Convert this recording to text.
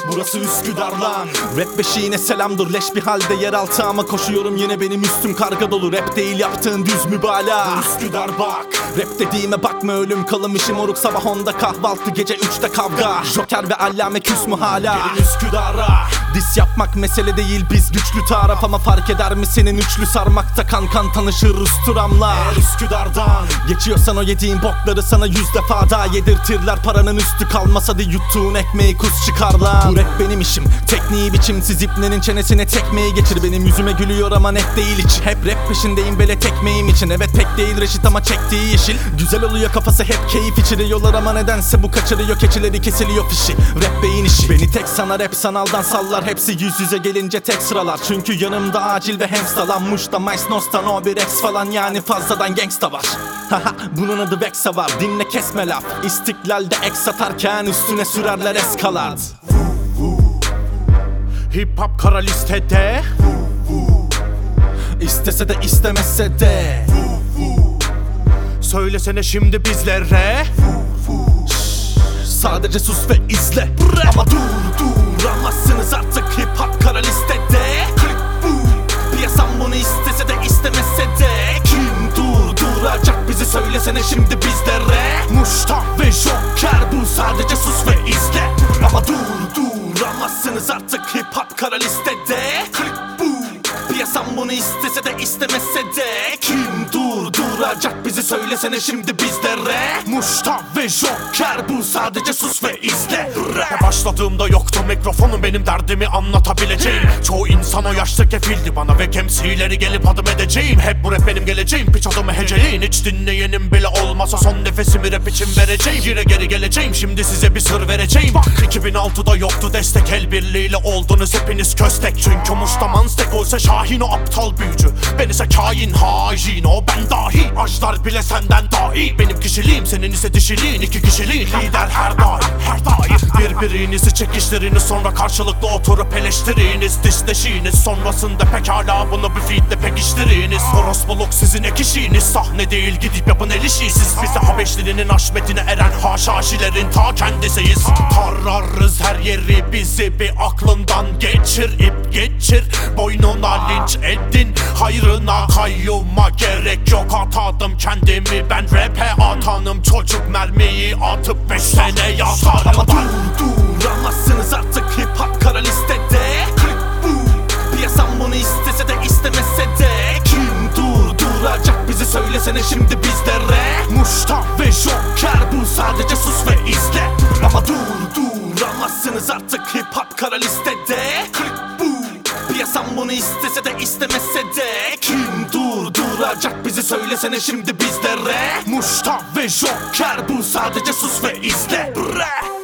burası Üsküdar lan. Rap beşiğine selamdır, leş bir halde yeraltı ama koşuyorum yine benim üstüm karga dolu. Rap değil yaptığın düz mübalağa. Üsküdar bak, rap dediğime bakma, ölüm kalım işi moruk. Sabah 10'da kahvaltı, gece 3'te kavga. Joker ve Allame küs mü hala? Gelin Üsküdar'a. Dis yapmak mesele değil, biz güçlü taraf ama fark eder mi senin üçlü sarmakta? Kan tanışır usturamla. Eğer Üsküdar'dan geçiyorsan o yediğin bokları sana 100 defa daha yedirtirler. Paranın üstü kalmasa da yuttuğun ekmeği kus çıkarlar. Bu rap benim işim, tekniği biçimsiz ipnenin çenesine tekmeyi geçir. Benim yüzüme gülüyor ama net değil hiç. Hep rap peşindeyim böyle tekmeğim için. Evet pek değil Reşit ama çektiği yeşil. Güzel oluyor kafası hep keyif içiriyorlar ama nedense bu kaçırıyor, keçileri kesiliyor fişi. Rap beyin işi, beni tek sana rap sanaldan sallar. Hepsi yüz yüze gelince tek sıralar. Çünkü yanımda acil ve hemstalanmış da Mice Nost'a no bir ex falan, yani fazladan gangsta var. Haha bunun adı Vexa var, dinle kesme laf. İstiklalde ek satarken üstüne sürerler eskalad. Hip hop kara listede, İstese de istemezse de. söylesene şimdi bizlere. Sadece sus ve izle. Ama duramazsınız artık hip hop kara listede. Piyasam bunu istese de istemezse de. Kim durduracak bizi, söylesene şimdi bizlere. Muşta ve Joker, bu sadece sus ve izle. Ama duramazsınız artık hip hop kara listede. Piyasam bunu istese de istemezse de. Kim durduracak bizi, söylesene şimdi bizlere. Muşta ve Joker, bu sadece sus ve izle. Başladığımda yoktu mikrofonum, benim derdimi anlatabileceğim. Çoğu insan o yaşta kefildi bana ve KMC'leri gelip adım edeceğim. Hep bu rap benim geleceğim, piç adımı heceleyin. Hiç dinleyenim bile olmasa son nefesimi rap için vereceğim. Yine geri geleceğim, şimdi size bir sır vereceğim. Bak 2006'da yoktu destek, el birliğiyle oldunuz hepiniz köstek. Çünkü Muş'ta Manstek olsa Şahin o aptal büyücü, ben ise kain hain, o ben dahi. Aşlar bile senden dahi, benim kişiliğim senin ise dişiliğin. İki kişiliğin lider her daim, her daim. Birbirinizi çekiştiriniz, sonra karşılıklı oturup eleştiriniz, dişleşiniz. Sonrasında pekala bunu bir feedle pekiştiriniz. Orospuluk sizin ek işiniz, sahne değil gidip yapın el işi. Siz bize Habeşli'nin Haşmetine eren haşhaşilerin ta kendisiyiz. Tararız her yeri, bizi bir aklından geçir. İp geçir, boynuna linç edin, hayrına kayyuma gerek yok. Atadım kendimi ben rap'e, atanım çocuk mermiyi atıp 5 sene yatarım. Ama duramazsınız artık hip hop kara listede. Piyasam bunu istese de istemezse de. Kim durduracak bizi, söylesene şimdi bizlere. Muşta ve Joker, bu sadece sus ve izle. Ama duramazsınız artık hip hop kara listede. Piyasam bunu istese de istemezse de. Kim durduracak bizi, söylesene şimdi bizlere. Muşta ve Joker, bu sadece sus ve izle.